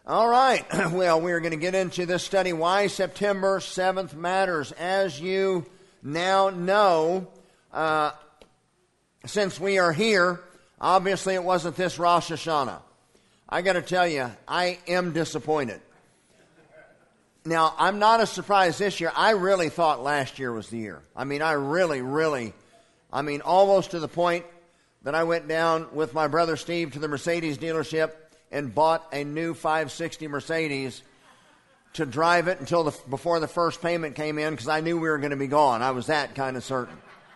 All right. Well, we're going to get into this study, Why September 7th Matters. As you now know, since we are here, obviously it wasn't this Rosh Hashanah. I got to tell you, I am disappointed. Now, I'm not as surprised this year. I really thought last year was the year. I mean, almost to the point that I went down with my brother Steve to the Mercedes dealership and bought a new 560 Mercedes to drive it until before the first payment came in, because I knew we were going to be gone. I was that kind of certain.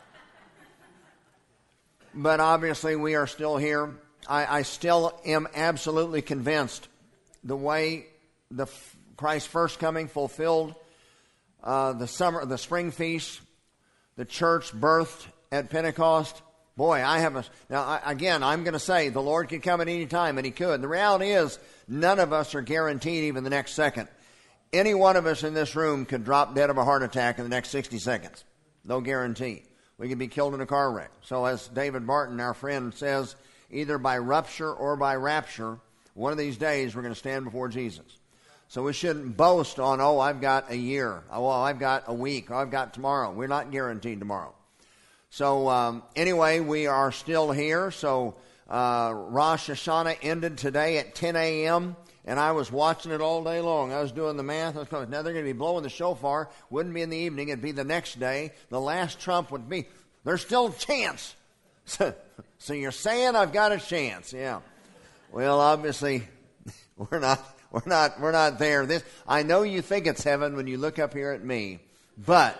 But obviously we are still here. I still am absolutely convinced the way Christ's first coming fulfilled the spring feast, the church birthed at Pentecost. Boy, I'm going to say the Lord could come at any time, and He could. The reality is, none of us are guaranteed even the next second. Any one of us in this room could drop dead of a heart attack in the next 60 seconds. No guarantee. We could be killed in a car wreck. So as David Barton, our friend, says, either by rupture or by rapture, one of these days we're going to stand before Jesus. So we shouldn't boast on, I've got a year. I've got a week. I've got tomorrow. We're not guaranteed tomorrow. So anyway, we are still here. So Rosh Hashanah ended today at 10 a.m., and I was watching it all day long. I was doing the math. I was going, now they're going to be blowing the shofar. Wouldn't be in the evening. It'd be the next day. The last trump would be. There's still a chance. So you're saying I've got a chance? Yeah. Well, obviously, we're not there. I know you think it's heaven when you look up here at me, but.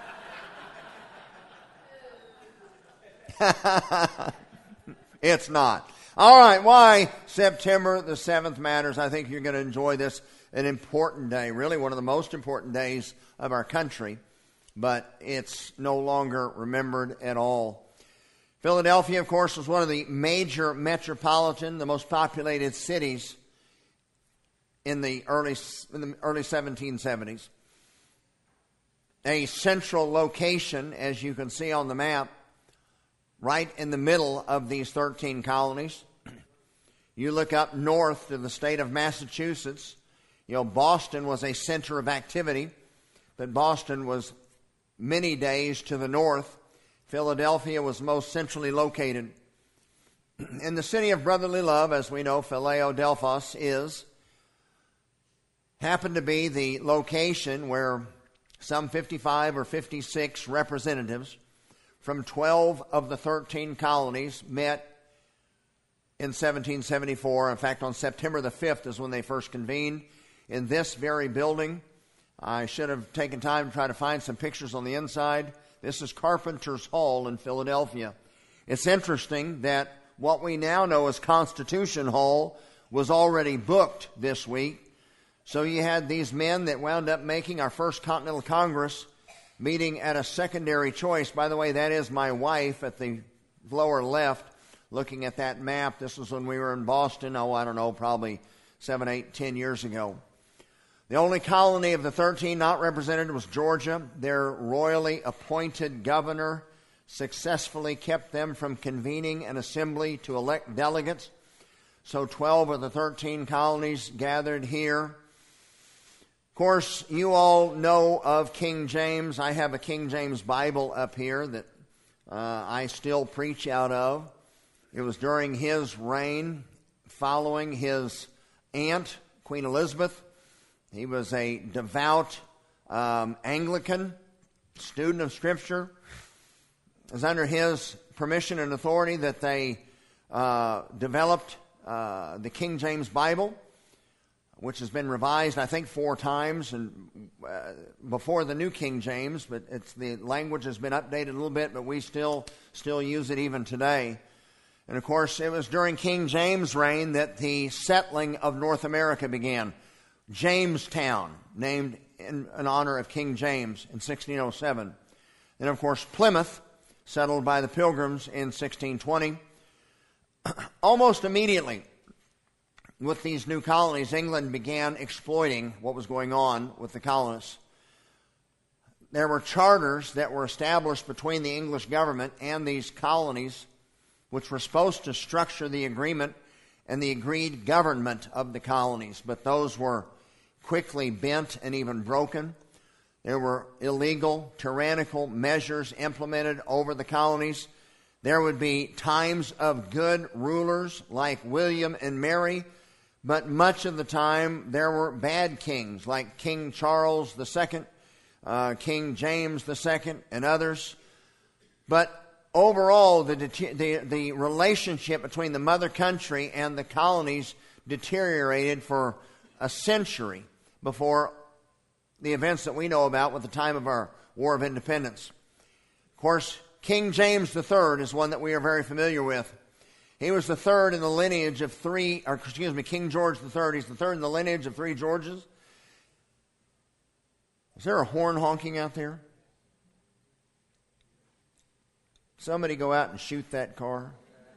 It's not. All right, why September the 7th matters. I think you're going to enjoy this, an important day, really one of the most important days of our country, but it's no longer remembered at all. Philadelphia, of course, was one of the major the most populated cities in the early 1770s. A central location, as you can see on the map, right in the middle of these 13 colonies. You look up north to the state of Massachusetts. Boston was a center of activity, but Boston was many days to the north. Philadelphia was most centrally located. In the city of brotherly love, as we know, Philadelphos happened to be the location where some 55 or 56 representatives from 12 of the 13 colonies met in 1774. In fact, on September the 5th is when they first convened in this very building. I should have taken time to try to find some pictures on the inside. This is Carpenter's Hall in Philadelphia. It's interesting that what we now know as Constitution Hall was already booked this week. So you had these men that wound up making our first Continental Congress meeting at a secondary choice. By the way, that is my wife at the lower left looking at that map. This was when we were in Boston, probably 7, 8, 10 years ago. The only colony of the 13 not represented was Georgia. Their royally appointed governor successfully kept them from convening an assembly to elect delegates. So 12 of the 13 colonies gathered here. Of course, you all know of King James. I have a King James Bible up here that I still preach out of. It was during his reign, following his aunt, Queen Elizabeth. He was a devout Anglican, student of Scripture. It was under his permission and authority that they developed the King James Bible, which has been revised, I think, 4 times and before the New King James, but the language has been updated a little bit, but we still use it even today. And of course, it was during King James' reign that the settling of North America began. Jamestown, named in honor of King James in 1607. And of course, Plymouth, settled by the Pilgrims in 1620. Almost immediately, with these new colonies, England began exploiting what was going on with the colonists. There were charters that were established between the English government and these colonies, which were supposed to structure the agreement and the agreed government of the colonies. But those were quickly bent and even broken. There were illegal, tyrannical measures implemented over the colonies. There would be times of good rulers like William and Mary, but much of the time there were bad kings like King Charles II, King James II, and others. But overall, the relationship between the mother country and the colonies deteriorated for a century before the events that we know about with the time of our War of Independence. Of course, King James III is one that we are very familiar with. He was the third in the lineage of King George III. He's the third in the lineage of three Georges. Is there a horn honking out there? Somebody go out and shoot that car.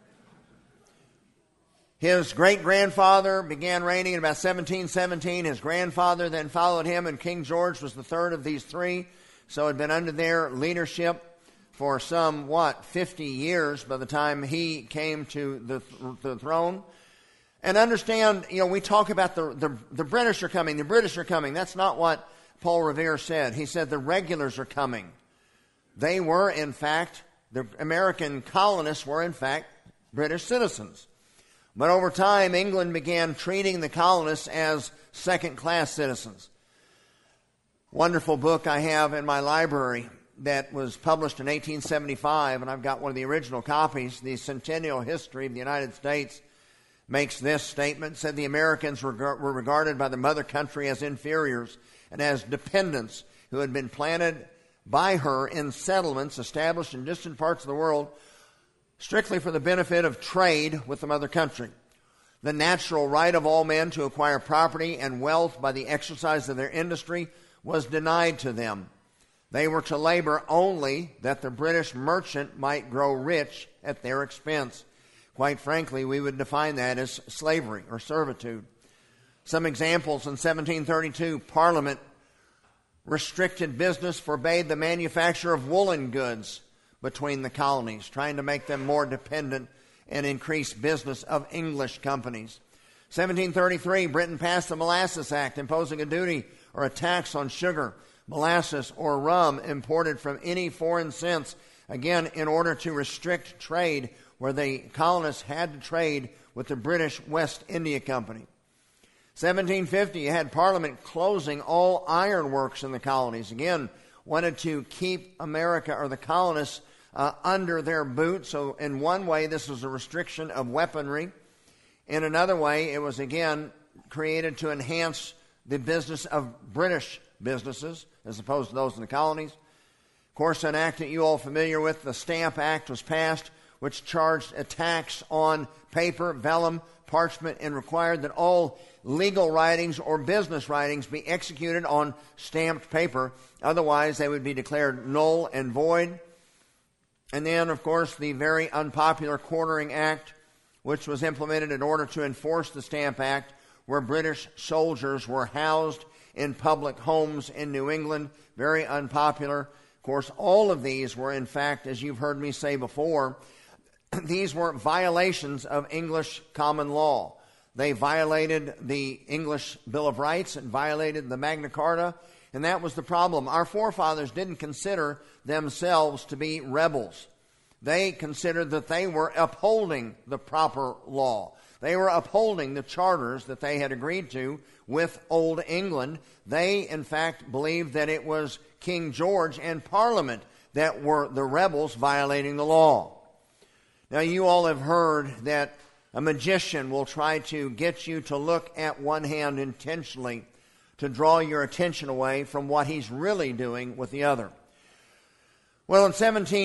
His great-grandfather began reigning in about 1717. His grandfather then followed him, and King George was the third of these three. So had been under their leadership for some, 50 years by the time he came to the throne. And understand, we talk about the British are coming, the British are coming. That's not what Paul Revere said. He said the regulars are coming. They were, in fact, the American colonists were, in fact, British citizens. But over time, England began treating the colonists as second-class citizens. Wonderful book I have in my library that was published in 1875, and I've got one of the original copies. The Centennial History of the United States makes this statement, said the Americans were regarded by the mother country as inferiors and as dependents who had been planted by her in settlements established in distant parts of the world strictly for the benefit of trade with the mother country. The natural right of all men to acquire property and wealth by the exercise of their industry was denied to them. They were to labor only that the British merchant might grow rich at their expense. Quite frankly, we would define that as slavery or servitude. Some examples: in 1732, Parliament restricted business, forbade the manufacture of woolen goods between the colonies, trying to make them more dependent and increase business of English companies. 1733, Britain passed the Molasses Act, imposing a duty or a tax on sugar, molasses, or rum imported from any foreign sense, again, in order to restrict trade where the colonists had to trade with the British West India Company. 1750, you had Parliament closing all ironworks in the colonies. Again, wanted to keep America or the colonists under their boot. So in one way, this was a restriction of weaponry. In another way, it was again created to enhance the business of British businesses as opposed to those in the colonies. Of course, an act that you all are familiar with, the Stamp Act, was passed, which charged a tax on paper, vellum, parchment, and required that all legal writings or business writings be executed on stamped paper. Otherwise, they would be declared null and void. And then, of course, the very unpopular Quartering Act, which was implemented in order to enforce the Stamp Act, where British soldiers were housed in public homes in New England. Very unpopular. Of course, all of these were, in fact, as you've heard me say before, these were violations of English common law. They violated the English Bill of Rights and violated the Magna Carta, and that was the problem. Our forefathers didn't consider themselves to be rebels. They considered that they were upholding the proper law. They were upholding the charters that they had agreed to with Old England. They, in fact, believed that it was King George and Parliament that were the rebels violating the law. Now, you all have heard that a magician will try to get you to look at one hand intentionally to draw your attention away from what he's really doing with the other. Well, in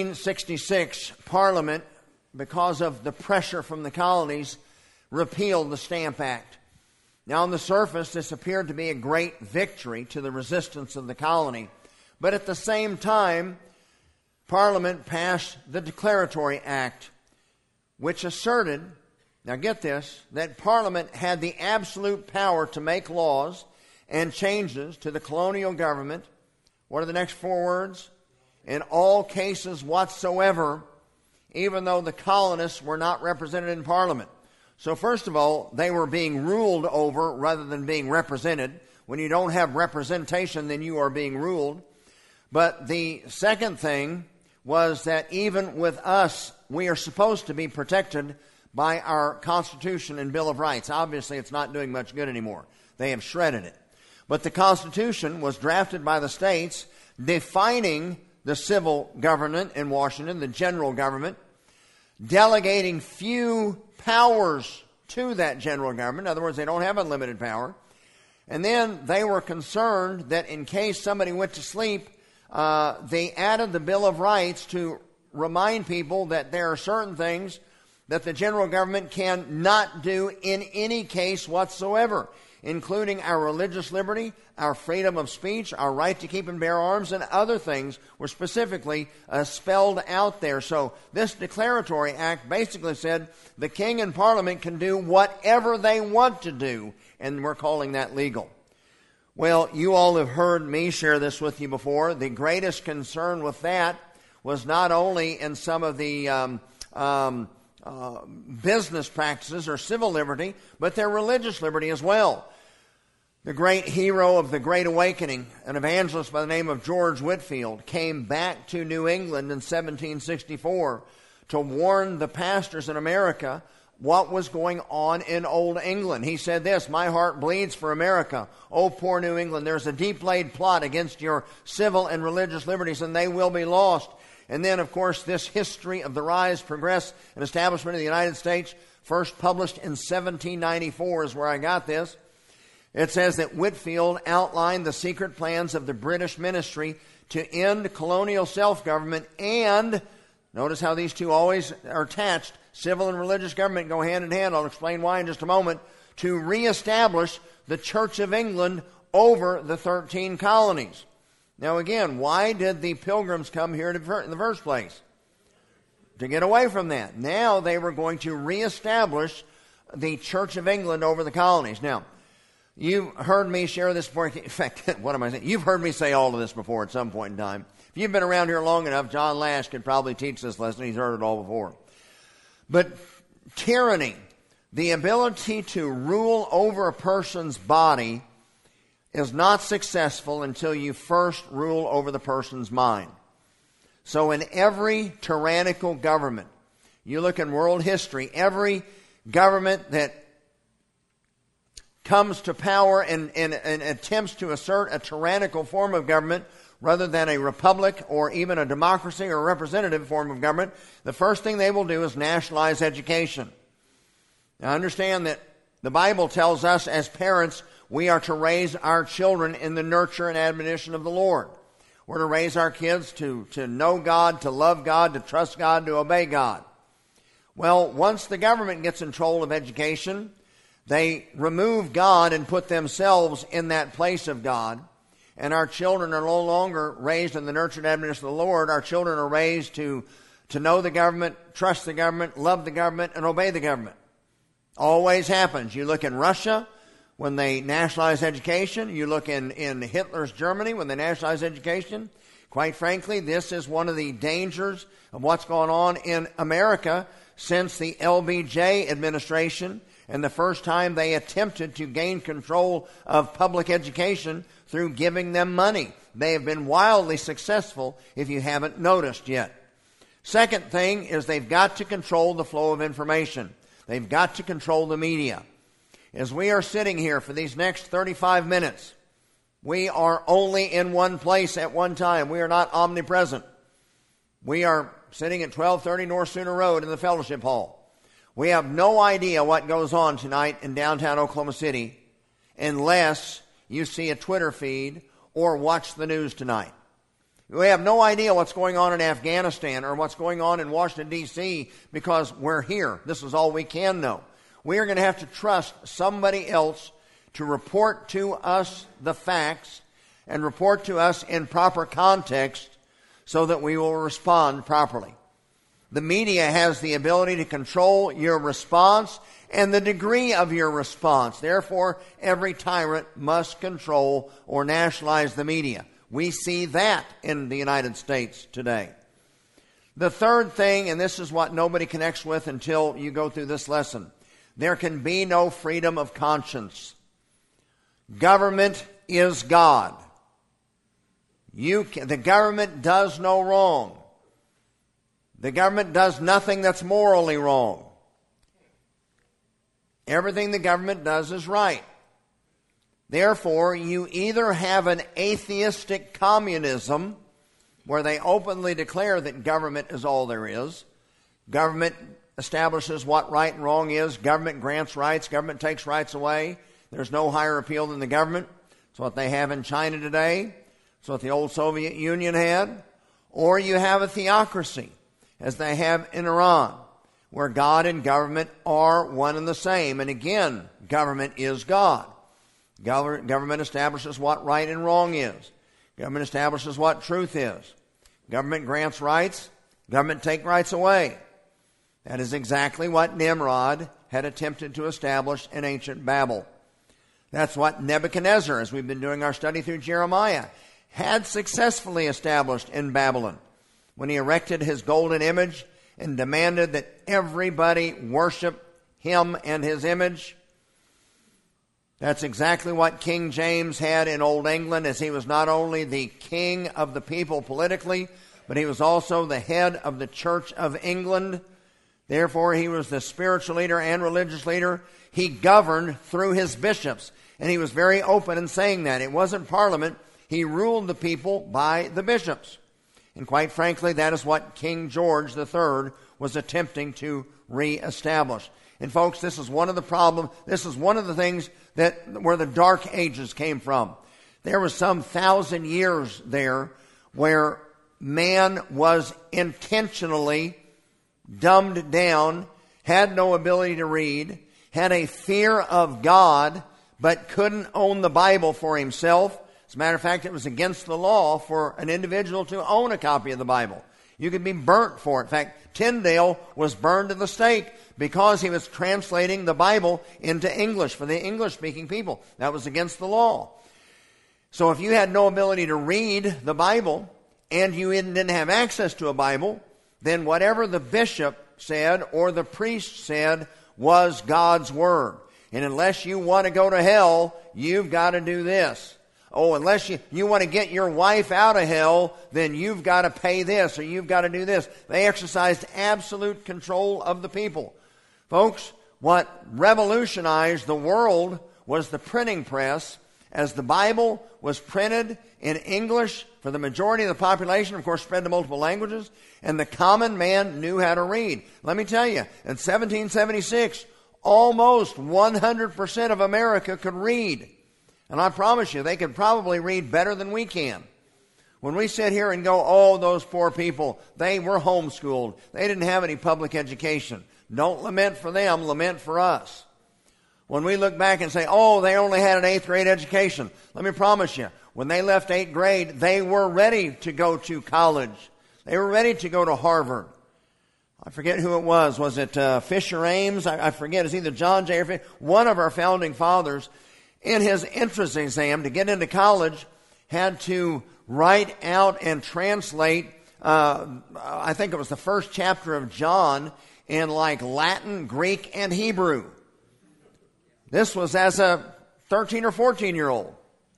1766, Parliament, because of the pressure from the colonies, repealed the Stamp Act. Now, on the surface, this appeared to be a great victory to the resistance of the colony. But at the same time, Parliament passed the Declaratory Act, which asserted, now get this, that Parliament had the absolute power to make laws and changes to the colonial government. What are the next four words? In all cases whatsoever, even though the colonists were not represented in Parliament. So first of all, they were being ruled over rather than being represented. When you don't have representation, then you are being ruled. But the second thing was that even with us, we are supposed to be protected by our Constitution and Bill of Rights. Obviously, it's not doing much good anymore. They have shredded it. But the Constitution was drafted by the states, defining the civil government in Washington, the general government, delegating few powers to that general government. In other words, they don't have unlimited power. And then they were concerned that in case somebody went to sleep, they added the Bill of Rights to remind people that there are certain things that the general government cannot do in any case whatsoever, including our religious liberty, our freedom of speech, our right to keep and bear arms, and other things were specifically spelled out there. So this declaratory act basically said the king and parliament can do whatever they want to do, and we're calling that legal. Well, you all have heard me share this with you before. The greatest concern with that was not only in some of the business practices or civil liberty, but their religious liberty as well. The great hero of the Great Awakening, an evangelist by the name of George Whitefield, came back to New England in 1764 to warn the pastors in America what was going on in Old England. He said this, "My heart bleeds for America. Oh, poor New England, there's a deep laid plot against your civil and religious liberties, and they will be lost." And then, of course, this history of the rise, progress, and establishment of the United States, first published in 1794 is where I got this. It says that Whitefield outlined the secret plans of the British ministry to end colonial self-government and, notice how these two always are attached, civil and religious government go hand in hand. I'll explain why in just a moment. To reestablish the Church of England over the 13 colonies. Now again, why did the Pilgrims come here in the first place? To get away from that. Now they were going to reestablish the Church of England over the colonies. Now, you've heard me share this before. In fact, what am I saying? You've heard me say all of this before at some point in time. If you've been around here long enough, John Lash could probably teach this lesson. He's heard it all before. But tyranny, the ability to rule over a person's body, is not successful until you first rule over the person's mind. So in every tyrannical government, you look in world history, every government that comes to power and attempts to assert a tyrannical form of government rather than a republic or even a democracy or a representative form of government, the first thing they will do is nationalize education. Now understand that the Bible tells us as parents we are to raise our children in the nurture and admonition of the Lord. We're to raise our kids to know God, to love God, to trust God, to obey God. Well, once the government gets in control of education, they remove God and put themselves in that place of God. And our children are no longer raised in the nurture and admonition of the Lord. Our children are raised to know the government, trust the government, love the government, and obey the government. Always happens. You look in Russia when they nationalize education. You look in Hitler's Germany when they nationalize education. Quite frankly, this is one of the dangers of what's going on in America since the LBJ administration and the first time they attempted to gain control of public education through giving them money. They have been wildly successful if you haven't noticed yet. Second thing is they've got to control the flow of information. They've got to control the media. As we are sitting here for these next 35 minutes, we are only in one place at one time. We are not omnipresent. We are sitting at 1230 North Sooner Road in the Fellowship Hall. We have no idea what goes on tonight in downtown Oklahoma City unless you see a Twitter feed or watch the news tonight. We have no idea what's going on in Afghanistan or what's going on in Washington, D.C. because we're here. This is all we can know. We are going to have to trust somebody else to report to us the facts and report to us in proper context so that we will respond properly. The media has the ability to control your response and the degree of your response. Therefore, every tyrant must control or nationalize the media. We see that in the United States today. The third thing, and this is what nobody connects with until you go through this lesson, there can be no freedom of conscience. Government is God. The government does no wrong. The government does nothing that's morally wrong. Everything the government does is right. Therefore, you either have an atheistic communism where they openly declare that government is all there is. Government establishes what right and wrong is. Government grants rights. Government takes rights away. There's no higher appeal than the government. It's what they have in China today. It's what the old Soviet Union had. Or you have a theocracy, as they have in Iran, where God and government are one and the same. And again, government is God. Government establishes what right and wrong is. Government establishes what truth is. Government grants rights. Government takes rights away. That is exactly what Nimrod had attempted to establish in ancient Babel. That's what Nebuchadnezzar, as we've been doing our study through Jeremiah, had successfully established in Babylon when he erected his golden image and demanded that everybody worship him and his image. That's exactly what King James had in Old England, as he was not only the king of the people politically, but he was also the head of the Church of England. Therefore, he was the spiritual leader and religious leader. He governed through his bishops, and he was very open in saying that. It wasn't Parliament. He ruled the people by the bishops. And quite frankly, that is what King George III was attempting to reestablish. And folks, this is one of the problems. This is one of the things where the Dark Ages came from. There was some 1,000 years there where man was intentionally dumbed down, had no ability to read, had a fear of God, but couldn't own the Bible for himself. As a matter of fact, it was against the law for an individual to own a copy of the Bible. You could be burnt for it. In fact, Tyndale was burned at the stake because he was translating the Bible into English for the English-speaking people. That was against the law. So if you had no ability to read the Bible and you didn't have access to a Bible, then whatever the bishop said or the priest said was God's word. And unless you want to go to hell, you've got to do this. Oh, unless you want to get your wife out of hell, then you've got to pay this or you've got to do this. They exercised absolute control of the people. Folks, what revolutionized the world was the printing press, as the Bible was printed in English for the majority of the population, of course spread to multiple languages, and the common man knew how to read. Let me tell you, in 1776, almost 100% of America could read. And I promise you, they could probably read better than we can. When we sit here and go, oh, those poor people, they were homeschooled. They didn't have any public education. Don't lament for them, lament for us. When we look back and say, oh, they only had an 8th grade education, let me promise you, when they left 8th grade, they were ready to go to college. They were ready to go to Harvard. I forget who it was. Was it Fisher Ames? I forget. It's either John Jay or Fisher. One of our founding fathers, in his entrance exam to get into college, had to write out and translate, I think it was the first chapter of John, in like Latin, Greek, and Hebrew. This was as a 13 or 14-year-old.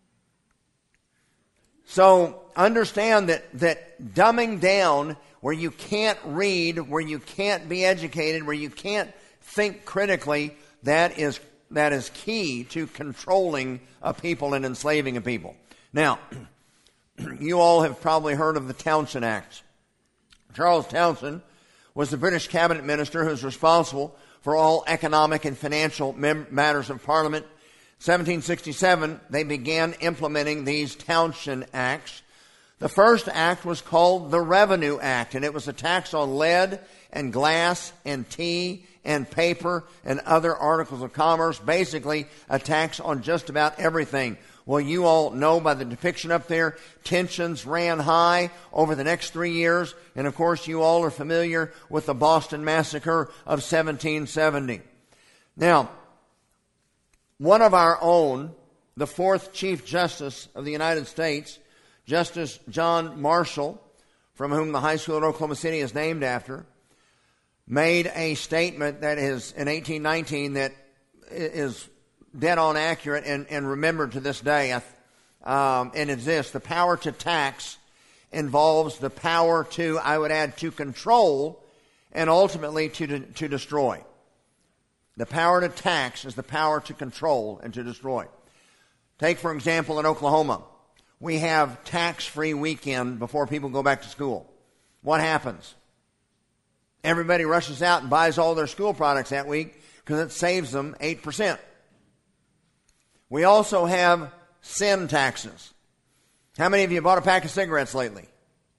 So understand that dumbing down where you can't read, where you can't be educated, where you can't think critically, that is key to controlling a people and enslaving a people. Now, you all have probably heard of the Townshend Acts. Charles Townshend was the British cabinet minister who was responsible for all economic and financial matters of Parliament. 1767, they began implementing these Townshend Acts. The first act was called the Revenue Act, and it was a tax on lead and glass and tea and paper and other articles of commerce, basically a tax on just about everything. Well, you all know by the depiction up there, tensions ran high over the next 3 years, and of course you all are familiar with the Boston Massacre of 1770. Now, one of our own, the fourth Chief Justice of the United States, Justice John Marshall, from whom the high school at Oklahoma City is named after, made a statement that is in 1819 that is dead on accurate and remembered to this day. And it's this: the power to tax involves the power to, I would add, to control and ultimately to destroy. The power to tax is the power to control and to destroy. Take, for example, in Oklahoma, we have tax-free weekend before people go back to school. What happens? Everybody rushes out and buys all their school products that week because it saves them 8%. We also have sin taxes. How many of you bought a pack of cigarettes lately?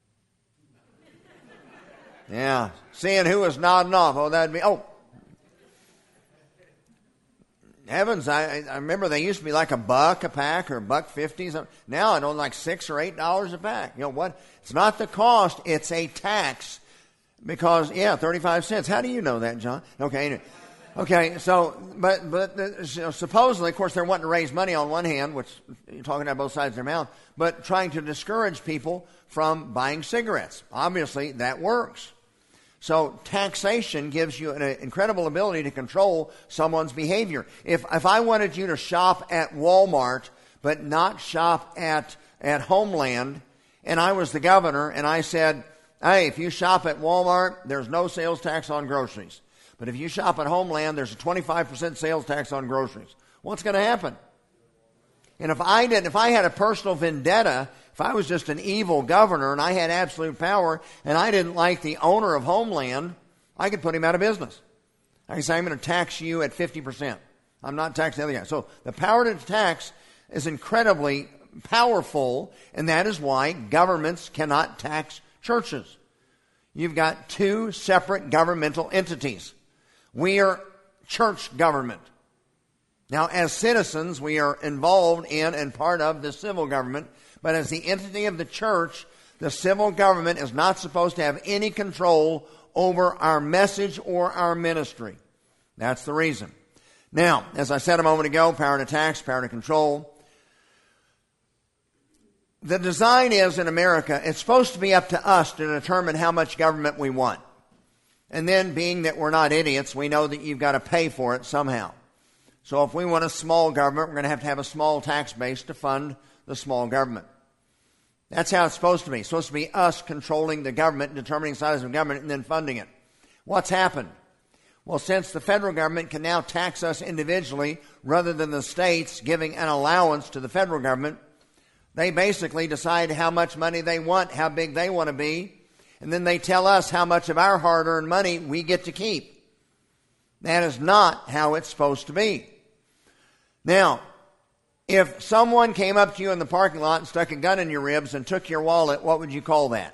Yeah. Seeing who was nodding off. Oh, that'd be, heavens, I remember they used to be like $1 a pack or $1.50. Now I know like $6 or $8 a pack. You know what? It's not the cost, it's a tax. Because, 35 cents. How do you know that, John? Okay, anyway. Okay, so, but supposedly, of course, they're wanting to raise money on one hand, which you're talking about both sides of their mouth, but trying to discourage people from buying cigarettes. Obviously, that works. So taxation gives you an incredible ability to control someone's behavior. If I wanted you to shop at Walmart, but not shop at Homeland, and I was the governor, and I said, hey, if you shop at Walmart, there's no sales tax on groceries. But if you shop at Homeland, there's a 25% sales tax on groceries. What's going to happen? And if I had a personal vendetta, if I was just an evil governor and I had absolute power and I didn't like the owner of Homeland, I could put him out of business. I can say, I'm going to tax you at 50%. I'm not taxing the other guy. So the power to tax is incredibly powerful, and that is why governments cannot tax churches. You've got two separate governmental entities. We are church government. Now, as citizens, we are involved in and part of the civil government, but as the entity of the church, the civil government is not supposed to have any control over our message or our ministry. That's the reason. Now, as I said a moment ago, power to tax, power to control. The design is in America, it's supposed to be up to us to determine how much government we want. And then, being that we're not idiots, we know that you've got to pay for it somehow. So if we want a small government, we're going to have a small tax base to fund the small government. That's how it's supposed to be. It's supposed to be us controlling the government, determining the size of government, and then funding it. What's happened? Well, since the federal government can now tax us individually rather than the states giving an allowance to the federal government, they basically decide how much money they want, how big they want to be, and then they tell us how much of our hard-earned money we get to keep. That is not how it's supposed to be. Now, if someone came up to you in the parking lot and stuck a gun in your ribs and took your wallet, what would you call that?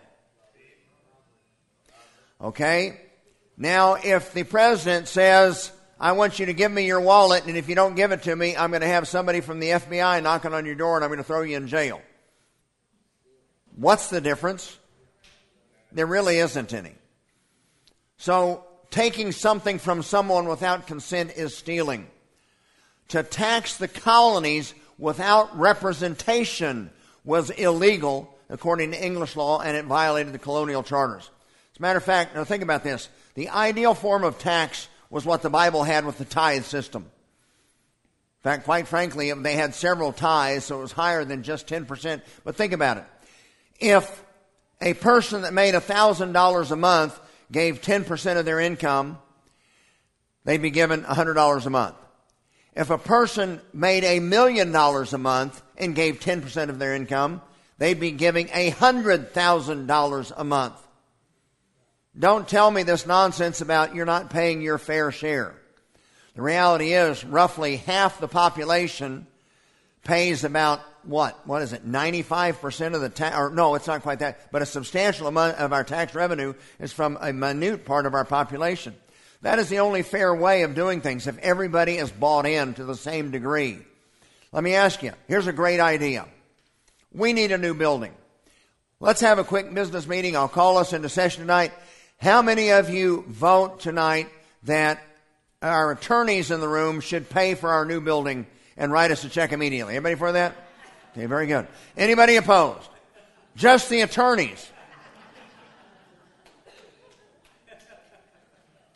Okay? Now, if the president says, I want you to give me your wallet, and if you don't give it to me, I'm going to have somebody from the FBI knocking on your door and I'm going to throw you in jail. What's the difference? There really isn't any. So, taking something from someone without consent is stealing. To tax the colonies without representation was illegal according to English law, and it violated the colonial charters. As a matter of fact, now think about this. The ideal form of tax was what the Bible had with the tithe system. In fact, quite frankly, they had several tithes, so it was higher than just 10%. But think about it. If a person that made $1,000 a month gave 10% of their income, they'd be given $100 a month. If a person made $1 million a month and gave 10% of their income, they'd be giving $100,000 a month. Don't tell me this nonsense about you're not paying your fair share. The reality is roughly half the population pays about what? What is it? 95% of the tax, or no, it's not quite that, but a substantial amount of our tax revenue is from a minute part of our population. That is the only fair way of doing things if everybody is bought in to the same degree. Let me ask you, here's a great idea. We need a new building. Let's have a quick business meeting. I'll call us into session tonight. How many of you vote tonight that our attorneys in the room should pay for our new building and write us a check immediately? Anybody for that? Okay, very good. Anybody opposed? Just the attorneys.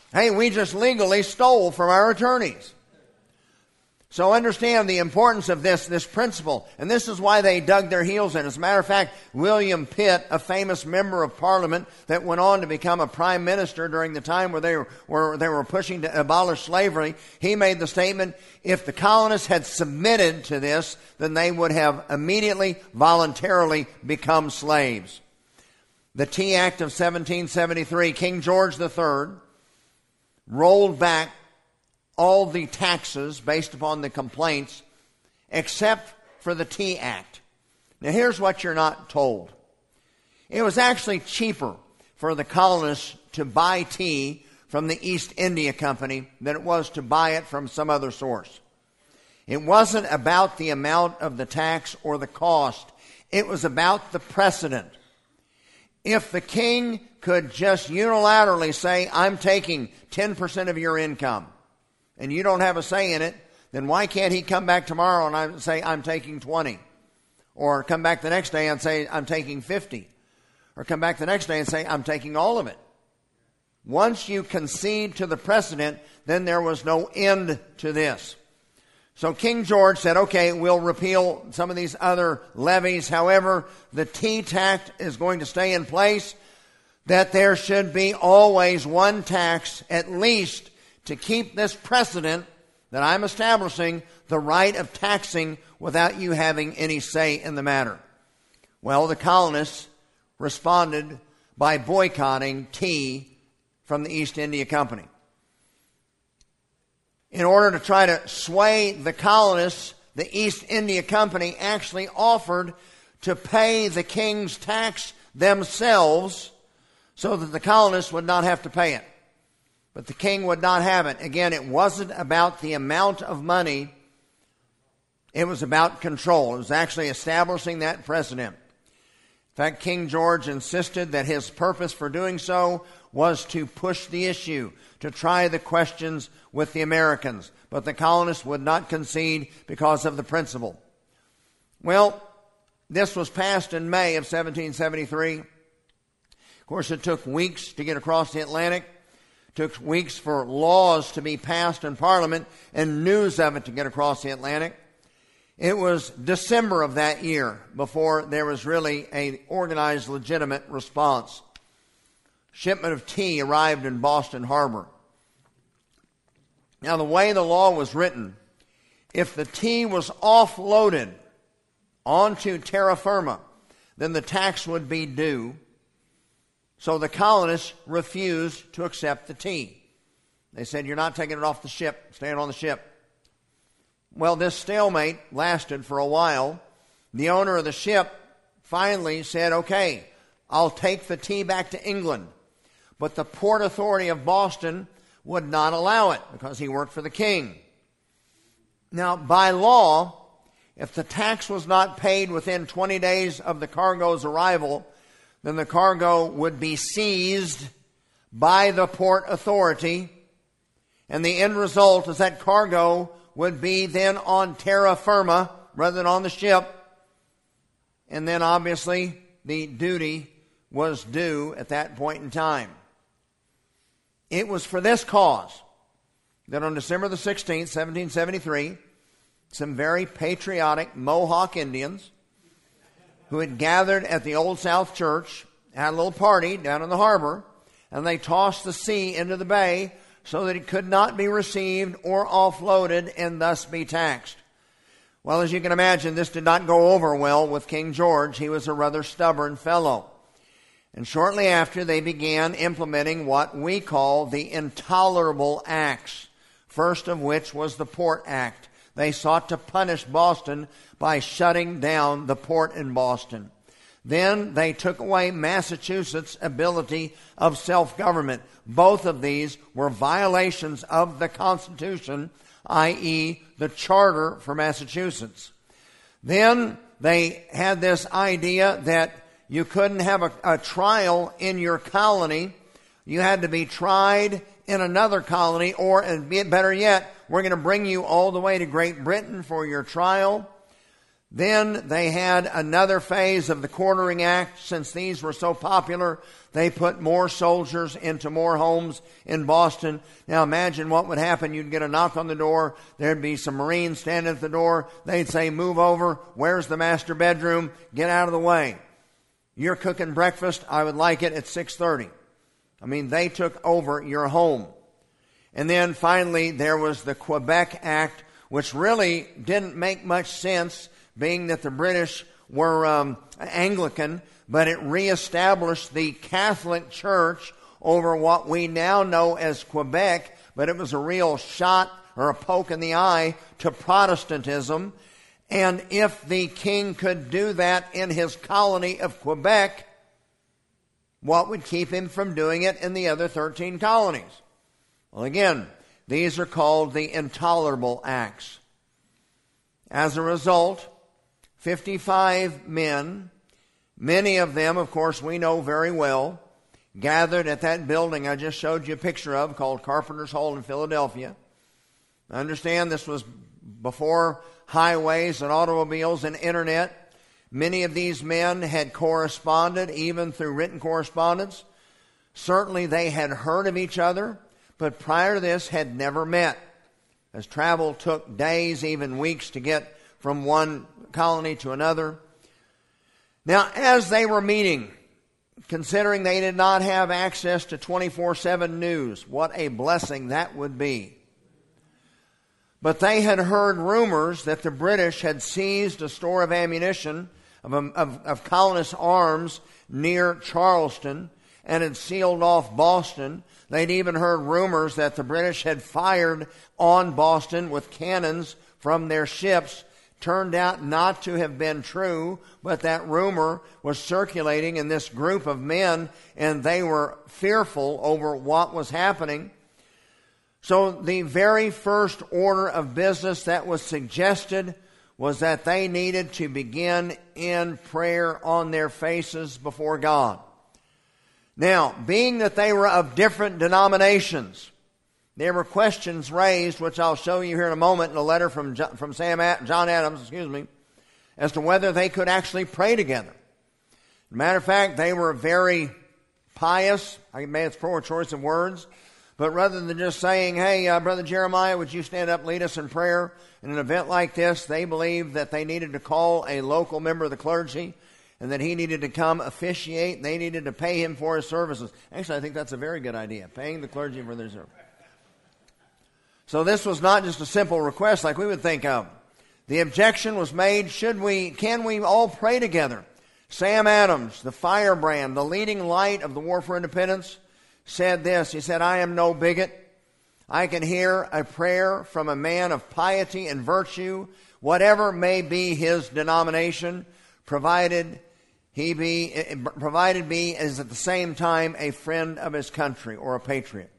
Hey, we just legally stole from our attorneys. So understand the importance of this principle. And this is why they dug their heels in. As a matter of fact, William Pitt, a famous member of Parliament that went on to become a prime minister during the time where they were pushing to abolish slavery, he made the statement, if the colonists had submitted to this, then they would have immediately, voluntarily become slaves. The Tea Act of 1773, King George III rolled back all the taxes based upon the complaints except for the Tea Act. Now here's what you're not told. It was actually cheaper for the colonists to buy tea from the East India Company than it was to buy it from some other source. It wasn't about the amount of the tax or the cost. It was about the precedent. If the king could just unilaterally say, I'm taking 10% of your income, and you don't have a say in it, then why can't he come back tomorrow and say, I'm taking 20? Or come back the next day and say, I'm taking 50? Or come back the next day and say, I'm taking all of it. Once you concede to the precedent, then there was no end to this. So King George said, okay, we'll repeal some of these other levies. However, the tea tax is going to stay in place, that there should be always one tax at least to keep this precedent that I'm establishing, the right of taxing without you having any say in the matter. Well, the colonists responded by boycotting tea from the East India Company. In order to try to sway the colonists, the East India Company actually offered to pay the king's tax themselves so that the colonists would not have to pay it. But the king would not have it. Again, it wasn't about the amount of money. It was about control. It was actually establishing that precedent. In fact, King George insisted that his purpose for doing so was to push the issue, to try the questions with the Americans. But the colonists would not concede because of the principle. Well, this was passed in May of 1773. Of course, it took weeks to get across the Atlantic. Took weeks for laws to be passed in Parliament and news of it to get across the Atlantic. It was December of that year before there was really an organized, legitimate response. Shipment of tea arrived in Boston Harbor. Now, the way the law was written, if the tea was offloaded onto terra firma, then the tax would be due. So the colonists refused to accept the tea. They said, you're not taking it off the ship, staying on the ship. Well, this stalemate lasted for a while. The owner of the ship finally said, okay, I'll take the tea back to England. But the Port Authority of Boston would not allow it because he worked for the king. Now, by law, if the tax was not paid within 20 days of the cargo's arrival, then the cargo would be seized by the Port Authority, and the end result is that cargo would be then on terra firma rather than on the ship, and then obviously the duty was due at that point in time. It was for this cause that on December the 16th, 1773, some very patriotic Mohawk Indians who had gathered at the Old South Church, had a little party down in the harbor, and they tossed the sea into the bay so that it could not be received or offloaded and thus be taxed. Well, as you can imagine, this did not go over well with King George. He was a rather stubborn fellow. And shortly after, they began implementing what we call the intolerable acts, first of which was the Port Act. They sought to punish Boston by shutting down the port in Boston. Then they took away Massachusetts' ability of self-government. Both of these were violations of the Constitution, i.e., the charter for Massachusetts. Then they had this idea that you couldn't have a trial in your colony. You had to be tried in another colony, or, and better yet, we're going to bring you all the way to Great Britain for your trial. Then they had another phase of the quartering act. Since these were so popular, they put more soldiers into more homes in Boston. Now imagine what would happen. You'd get a knock on the door. There'd be some Marines standing at the door. They'd say, "Move over. Where's the master bedroom? Get out of the way. You're cooking breakfast. I would like it at 6:30. I mean, they took over your home. And then finally, there was the Quebec Act, which really didn't make much sense, being that the British were Anglican, but it reestablished the Catholic Church over what we now know as Quebec, but it was a real shot or a poke in the eye to Protestantism. And if the king could do that in his colony of Quebec, what would keep him from doing it in the other 13 colonies? Well, again, these are called the Intolerable Acts. As a result, 55 men, many of them, of course, we know very well, gathered at that building I just showed you a picture of called Carpenter's Hall in Philadelphia. I understand this was before highways and automobiles and internet. Many of these men had corresponded, even through written correspondence. Certainly they had heard of each other, but prior to this had never met, as travel took days, even weeks, to get from one colony to another. Now, as they were meeting, considering they did not have access to 24/7 news, what a blessing that would be. But they had heard rumors that the British had seized a store of ammunition, of colonist arms near Charleston, and had sealed off Boston. They'd even heard rumors that the British had fired on Boston with cannons from their ships. Turned out not to have been true, but that rumor was circulating in this group of men, and they were fearful over what was happening. So the very first order of business that was suggested was that they needed to begin in prayer on their faces before God. Now, being that they were of different denominations, there were questions raised, which I'll show you here in a moment in a letter from John Adams, as to whether they could actually pray together. As a matter of fact, they were very pious. I may have poor choice of words, but rather than just saying, "Hey, Brother Jeremiah, would you stand up, lead us in prayer?" In an event like this, they believed that they needed to call a local member of the clergy, and that he needed to come officiate. They needed to pay him for his services. Actually, I think that's a very good idea, paying the clergy for their service. So this was not just a simple request like we would think of. The objection was made, can we all pray together? Sam Adams, the firebrand, the leading light of the War for Independence, said this. He said, "I am no bigot. I can hear a prayer from a man of piety and virtue, whatever may be his denomination, provided be is at the same time a friend of his country," or a patriot.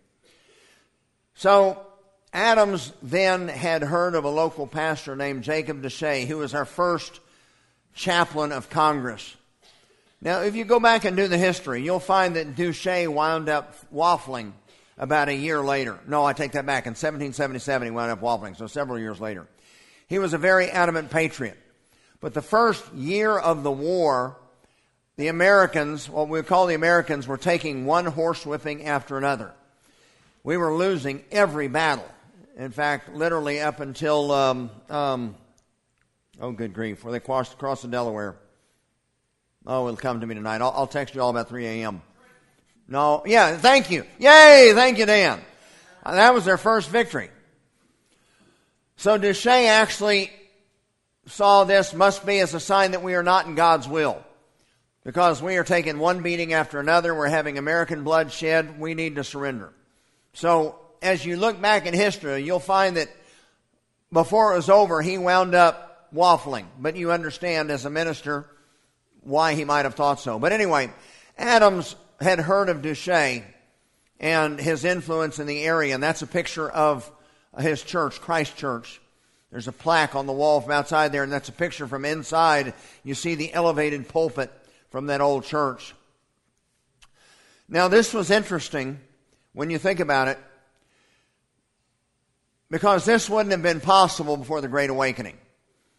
So Adams then had heard of a local pastor named Jacob Duché, who was our first chaplain of Congress. Now, if you go back and do the history, you'll find that Duché wound up waffling about a year later. No, I take that back. In 1777, he wound up waffling, so several years later. He was a very adamant patriot. But the first year of the war, the Americans, what we call the Americans, were taking one horsewhipping after another. We were losing every battle. In fact, literally up until, oh good grief, where they crossed the Delaware. Oh, it'll come to me tonight. I'll text you all about 3 a.m. No, yeah, thank you. Yay, thank you, Dan. That was their first victory. So Duché actually saw this must be as a sign that we are not in God's will. Because we are taking one beating after another, we're having American blood shed, we need to surrender. So as you look back in history, you'll find that before it was over, he wound up waffling. But you understand as a minister why he might have thought so. But anyway, Adams had heard of Duché and his influence in the area, and that's a picture of his church, Christ Church. There's a plaque on the wall from outside there, and that's a picture from inside. You see the elevated pulpit from that old church. Now, this was interesting when you think about it, because this wouldn't have been possible before the Great Awakening.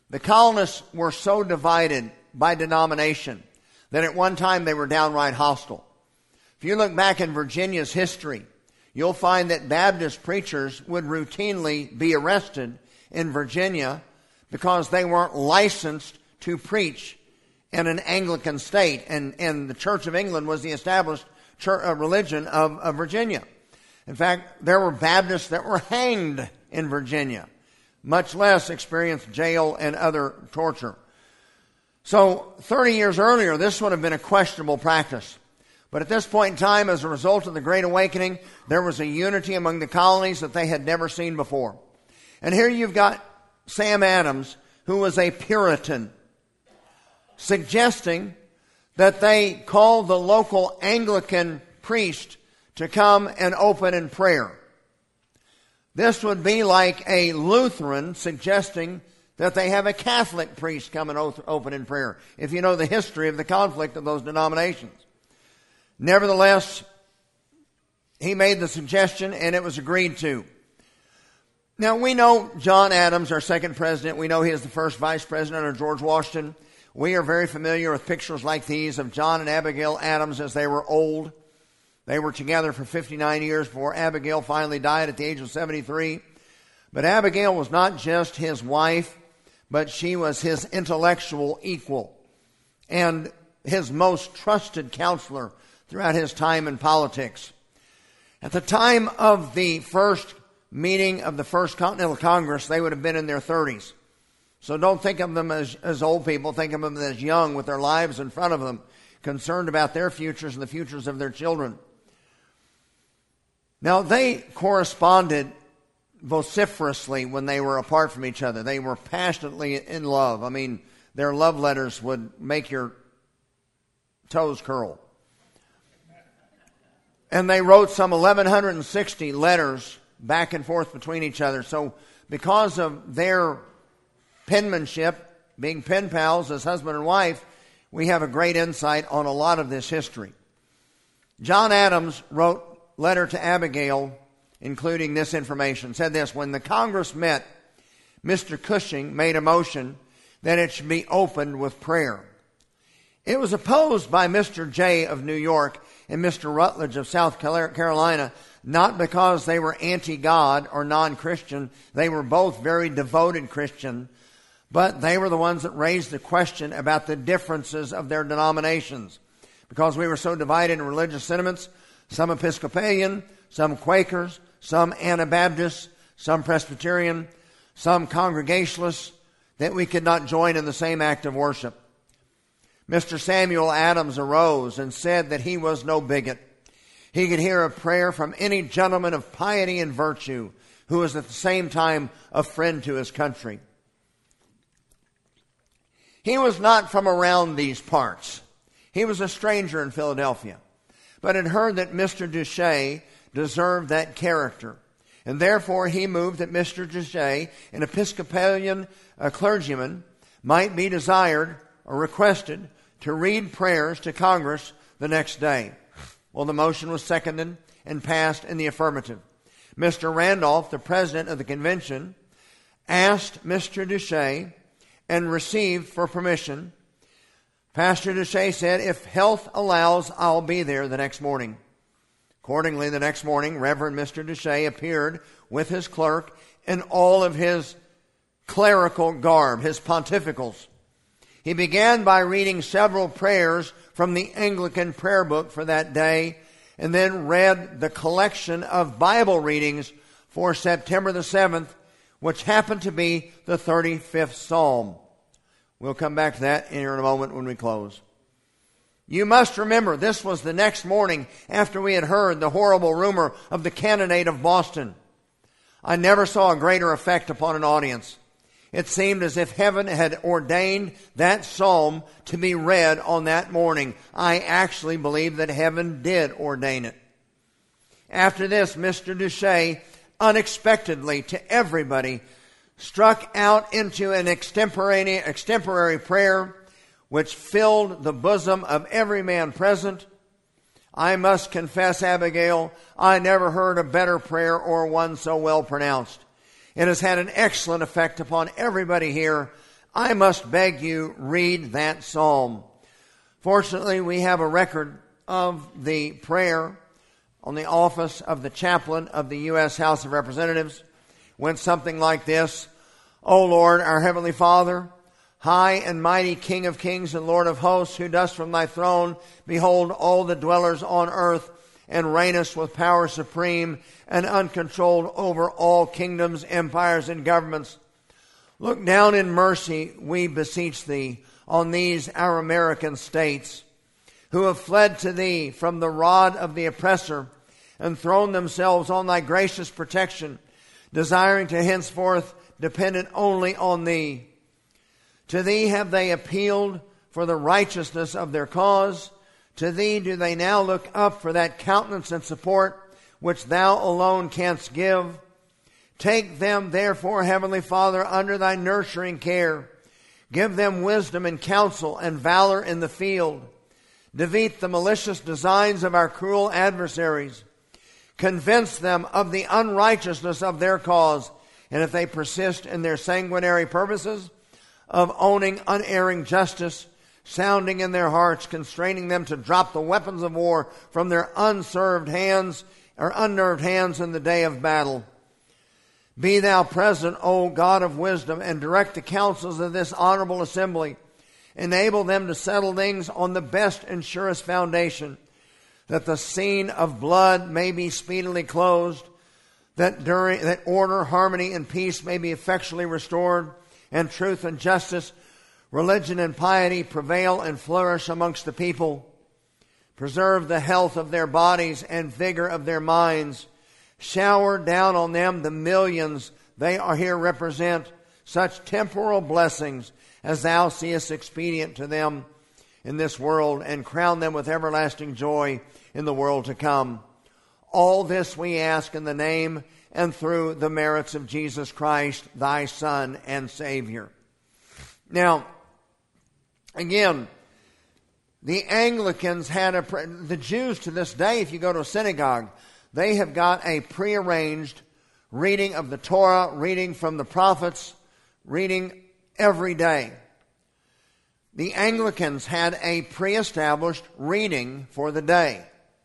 The colonists were so divided by denomination that at one time they were downright hostile. If you look back in Virginia's history, you'll find that Baptist preachers would routinely be arrested in Virginia because they weren't licensed to preach in an Anglican state. And the Church of England was the established religion of Virginia. In fact, there were Baptists that were hanged in Virginia, much less experienced jail and other torture. So 30 years earlier, this would have been a questionable practice. But at this point in time, as a result of the Great Awakening, there was a unity among the colonies that they had never seen before. And here you've got Sam Adams, who was a Puritan, suggesting that they call the local Anglican priest to come and open in prayer. This would be like a Lutheran suggesting that they have a Catholic priest come and open in prayer, if you know the history of the conflict of those denominations. Nevertheless, he made the suggestion and it was agreed to. Now, we know John Adams, our second president. We know he is the first vice president under George Washington. We are very familiar with pictures like these of John and Abigail Adams as they were old. They were together for 59 years before Abigail finally died at the age of 73. But Abigail was not just his wife, but she was his intellectual equal and his most trusted counselor throughout his time in politics. At the time of the first meeting of the First Continental Congress, they would have been in their 30s. So don't think of them as old people. Think of them as young with their lives in front of them, concerned about their futures and the futures of their children. Now, they corresponded vociferously when they were apart from each other. They were passionately in love. I mean, their love letters would make your toes curl. And they wrote some 1,160 letters back and forth between each other. So because of their penmanship, being pen pals as husband and wife, we have a great insight on a lot of this history. John Adams wrote a letter to Abigail including this information. Said this: when the Congress met, Mr. Cushing made a motion that it should be opened with prayer. It was opposed by Mr. Jay of New York and Mr. Rutledge of South Carolina, not because they were anti-God or non-Christian. They were both very devoted Christian, but they were the ones that raised the question about the differences of their denominations. Because we were so divided in religious sentiments, some Episcopalian, some Quakers, some Anabaptists, some Presbyterian, some Congregationalists, that we could not join in the same act of worship. Mr. Samuel Adams arose and said that he was no bigot. He could hear a prayer from any gentleman of piety and virtue who was at the same time a friend to his country. He was not from around these parts. He was a stranger in Philadelphia, but had heard that Mr. Duché deserved that character. And therefore he moved that Mr. Duché, an Episcopalian clergyman, might be desired or requested to read prayers to Congress the next day. Well, the motion was seconded and passed in the affirmative. Mr. Randolph, the president of the convention, asked Mr. Duché and received for permission. Pastor Duché said, if health allows, I'll be there the next morning. Accordingly, the next morning, Reverend Mr. Duché appeared with his clerk in all of his clerical garb, his pontificals. He began by reading several prayers from the Anglican prayer book for that day, and then read the collection of Bible readings for September the 7th, which happened to be the 35th Psalm. We'll come back to that in a moment when we close. You must remember, this was the next morning after we had heard the horrible rumor of the cannonade of Boston. I never saw a greater effect upon an audience. It seemed as if heaven had ordained that psalm to be read on that morning. I actually believe that heaven did ordain it. After this, Mr. Duché, unexpectedly to everybody, struck out into an extemporary prayer which filled the bosom of every man present. I must confess, Abigail, I never heard a better prayer or one so well pronounced. It has had an excellent effect upon everybody here. I must beg you, read that psalm. Fortunately, we have a record of the prayer on the office of the chaplain of the U.S. House of Representatives. Went something like this: O Lord, our Heavenly Father, high and mighty King of kings and Lord of hosts, who dost from thy throne behold all the dwellers on earth, and reignest with power supreme and uncontrolled over all kingdoms, empires, and governments. Look down in mercy, we beseech thee, on these our American states, who have fled to thee from the rod of the oppressor and thrown themselves on thy gracious protection, desiring to henceforth depend only on thee. To thee have they appealed for the righteousness of their cause. To thee do they now look up for that countenance and support which thou alone canst give. Take them, therefore, Heavenly Father, under thy nurturing care. Give them wisdom and counsel and valor in the field. Defeat the malicious designs of our cruel adversaries. Convince them of the unrighteousness of their cause, and if they persist in their sanguinary purposes of owning unerring justice, sounding in their hearts, constraining them to drop the weapons of war from their unnerved hands in the day of battle. Be thou present, O God of wisdom, and direct the counsels of this honorable assembly. Enable them to settle things on the best and surest foundation, that the scene of blood may be speedily closed, that order, harmony, and peace may be effectually restored, and truth and justice, religion and piety prevail and flourish amongst the people. Preserve the health of their bodies and vigor of their minds. Shower down on them the millions they are here represent, such temporal blessings as thou seest expedient to them in this world, and crown them with everlasting joy in the world to come. All this we ask in the name and through the merits of Jesus Christ, thy Son and Savior. Now, again, the Anglicans had the Jews to this day, if you go to a synagogue, they have got a prearranged reading of the Torah, reading from the prophets, reading every day. The Anglicans had a pre-established reading for the day.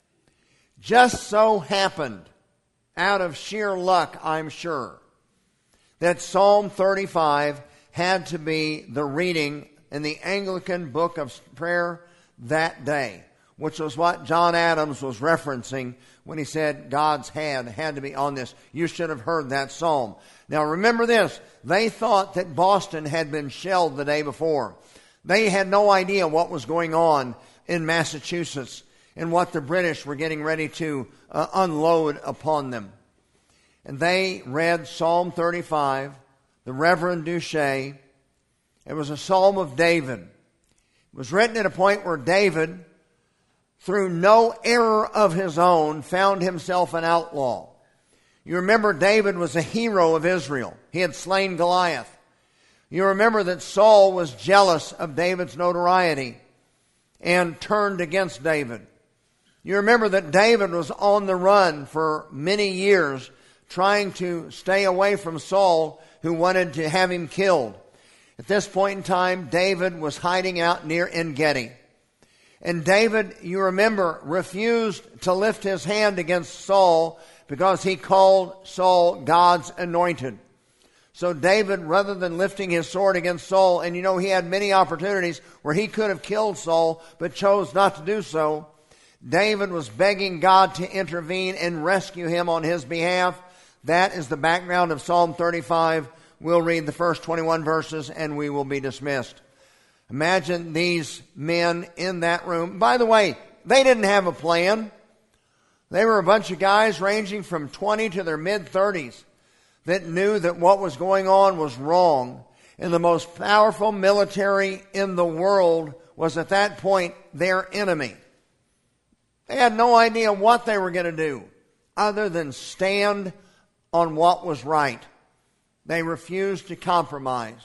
Just so happened, out of sheer luck, I'm sure, that Psalm 35 had to be the reading in the Anglican book of prayer that day, which was what John Adams was referencing when he said God's hand had to be on this. You should have heard that psalm. Now remember this, they thought that Boston had been shelled the day before. They had no idea what was going on in Massachusetts and what the British were getting ready to unload upon them. And they read Psalm 35, the Reverend Duché. It was a psalm of David. It was written at a point where David, through no error of his own, found himself an outlaw. You remember David was a hero of Israel. He had slain Goliath. You remember that Saul was jealous of David's notoriety and turned against David. You remember that David was on the run for many years trying to stay away from Saul, who wanted to have him killed. At this point in time, David was hiding out near En-Gedi. And David, you remember, refused to lift his hand against Saul because he called Saul God's anointed. So David, rather than lifting his sword against Saul, and you know he had many opportunities where he could have killed Saul, but chose not to do so, David was begging God to intervene and rescue him on his behalf. That is the background of Psalm 35. We'll read the first 21 verses and we will be dismissed. Imagine these men in that room. By the way, they didn't have a plan. They were a bunch of guys ranging from 20 to their mid-30s that knew that what was going on was wrong. And the most powerful military in the world was at that point their enemy. They had no idea what they were going to do other than stand on what was right. They refused to compromise.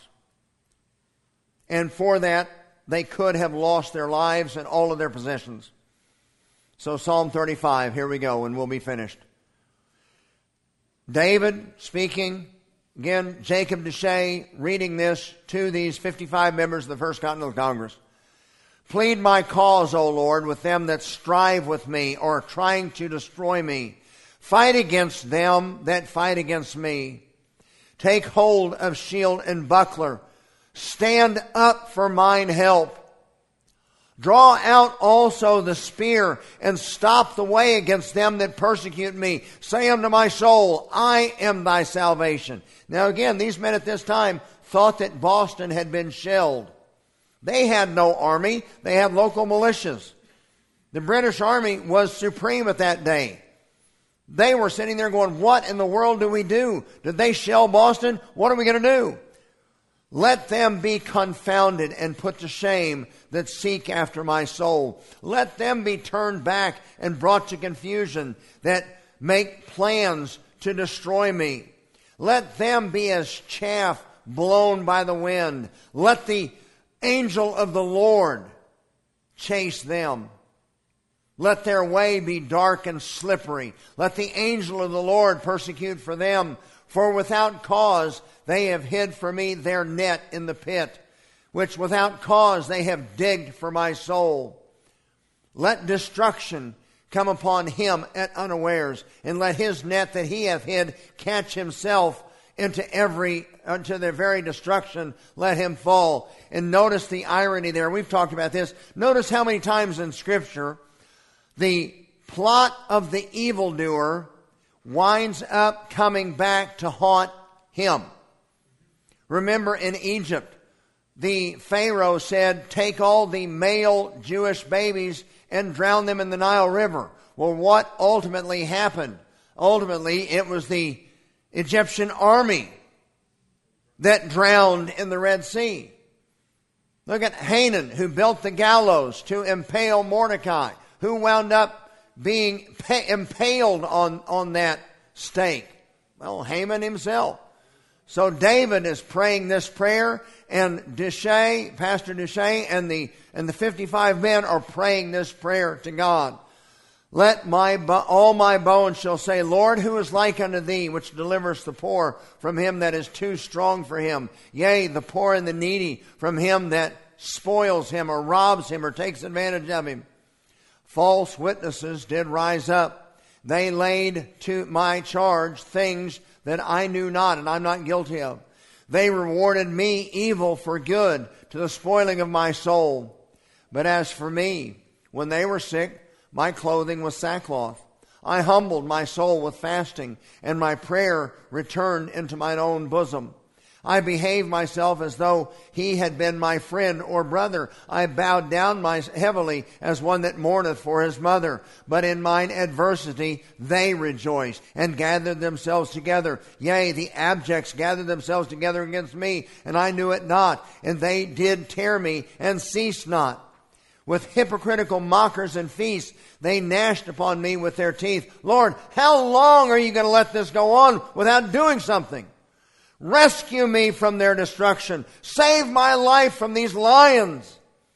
And for that, they could have lost their lives and all of their possessions. So Psalm 35, here we go, and we'll be finished. David speaking Again, Jacob Deshay reading this to these 55 members of the First Continental Congress. Plead my cause, O Lord, with them that strive with me or are trying to destroy me. Fight against them that fight against me. Take hold of shield and buckler. Stand up for mine help. Draw out also the spear and stop the way against them that persecute me. Say unto my soul, I am thy salvation. Now again, these men at this time thought that Boston had been shelled. They had no army. They had local militias. The British Army was supreme at that day. They were sitting there going, what in the world do we do? Did they shell Boston? What are we going to do? Let them be confounded and put to shame that seek after my soul. Let them be turned back and brought to confusion that make plans to destroy me. Let them be as chaff blown by the wind. Let the angel of the Lord chase them. Let their way be dark and slippery. Let the angel of the Lord persecute for them. For without cause they have hid for me their net in the pit, which without cause they have digged for my soul. Let destruction come upon him at unawares, and let his net that he hath hid catch himself unto the very destruction. Let him fall. And notice the irony there. We've talked about this. Notice how many times in Scripture the plot of the evildoer winds up coming back to haunt him. Remember in Egypt, the Pharaoh said, take all the male Jewish babies and drown them in the Nile River. Well, what ultimately happened? Ultimately, it was the Egyptian army that drowned in the Red Sea. Look at Haman, who built the gallows to impale Mordecai, who wound up being impaled on that stake. Well, Haman himself. So David is praying this prayer, and Deshay, Pastor Deshay, and the 55 men are praying this prayer to God. Let all my bones shall say, Lord, who is like unto thee, which deliverest the poor from him that is too strong for him? Yea, the poor and the needy from him that spoils him, or robs him, or takes advantage of him. False witnesses did rise up. They laid to my charge things that I knew not, and I'm not guilty of. They rewarded me evil for good, to the spoiling of my soul. But as for me, when they were sick, my clothing was sackcloth. I humbled my soul with fasting, and my prayer returned into mine own bosom. I behaved myself as though he had been my friend or brother. I bowed down heavily as one that mourneth for his mother. But in mine adversity they rejoiced and gathered themselves together. Yea, the abjects gathered themselves together against me, and I knew it not. And they did tear me and ceased not. With hypocritical mockers and feasts, they gnashed upon me with their teeth. Lord, how long are you going to let this go on without doing something? Rescue me from their destruction. Save my life from these lions.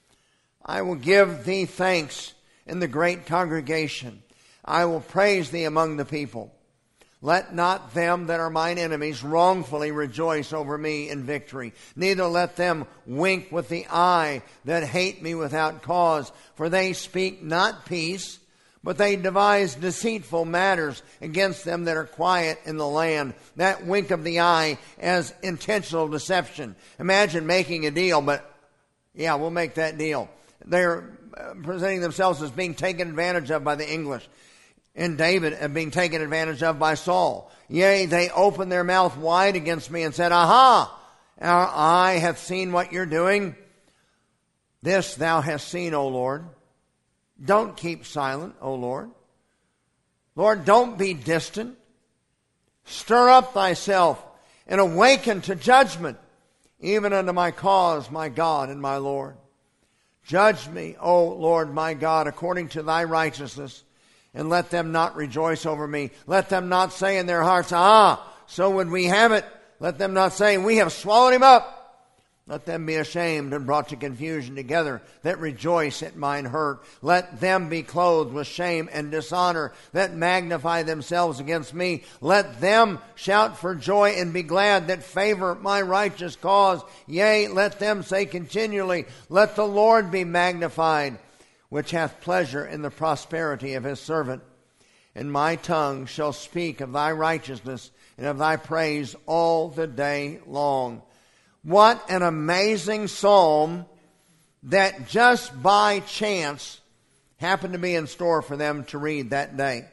I will give thee thanks in the great congregation. I will praise thee among the people. Let not them that are mine enemies wrongfully rejoice over me in victory. Neither let them wink with the eye that hate me without cause. For they speak not peace, but they devise deceitful matters against them that are quiet in the land. That wink of the eye as intentional deception. Imagine making a deal, but yeah, we'll make that deal. They're presenting themselves as being taken advantage of by the English. And David being taken advantage of by Saul. Yea, they opened their mouth wide against me and said, Aha! Our eye hath seen what you're doing. This thou hast seen, O Lord. Don't keep silent, O Lord. Lord, don't be distant. Stir up thyself and awaken to judgment, even unto my cause, my God and my Lord. Judge me, O Lord my God, according to thy righteousness, and let them not rejoice over me. Let them not say in their hearts, so would we have it. Let them not say, we have swallowed him up. Let them be ashamed and brought to confusion together that rejoice at mine hurt. Let them be clothed with shame and dishonor that magnify themselves against me. Let them shout for joy and be glad that favor my righteous cause. Yea, let them say continually, let the Lord be magnified, which hath pleasure in the prosperity of his servant. And my tongue shall speak of thy righteousness and of thy praise all the day long. What an amazing psalm that just by chance happened to be in store for them to read that day.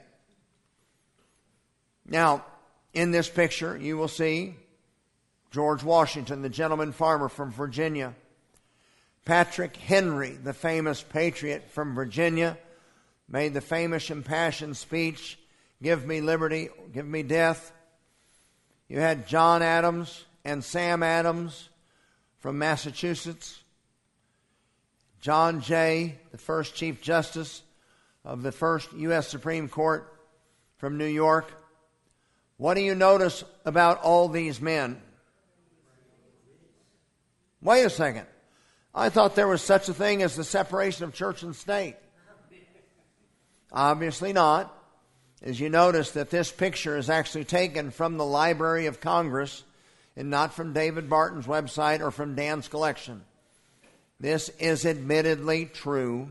Now, in this picture, you will see George Washington, the gentleman farmer from Virginia. Patrick Henry, the famous patriot from Virginia, made the famous impassioned speech, "Give me liberty, give me death." You had John Adams and Sam Adams from Massachusetts. John Jay, the first Chief Justice of the first U.S. Supreme Court from New York. What do you notice about all these men? Wait a second. I thought there was such a thing as the separation of church and state. Obviously not. As you notice that this picture is actually taken from the Library of Congress and not from David Barton's website or from Dan's collection. This is admittedly true.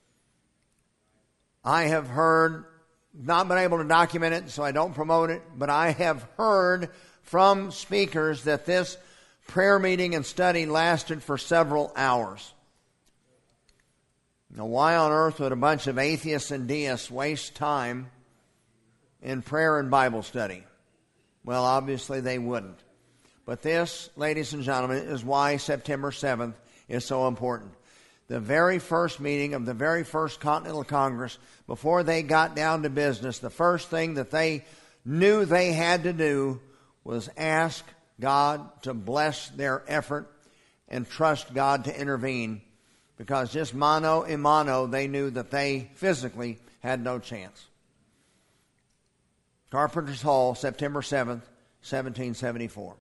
I have heard, not been able to document it, so I don't promote it, but I have heard from speakers that this prayer meeting and study lasted for several hours. Now, why on earth would a bunch of atheists and deists waste time in prayer and Bible study? Well, obviously they wouldn't. But this, ladies and gentlemen, is why September 7th is so important. The very first meeting of the very first Continental Congress, before they got down to business, the first thing that they knew they had to do was ask God to bless their effort and trust God to intervene, because just mano a mano, they knew that they physically had no chance. Carpenter's Hall, September 7th, 1774.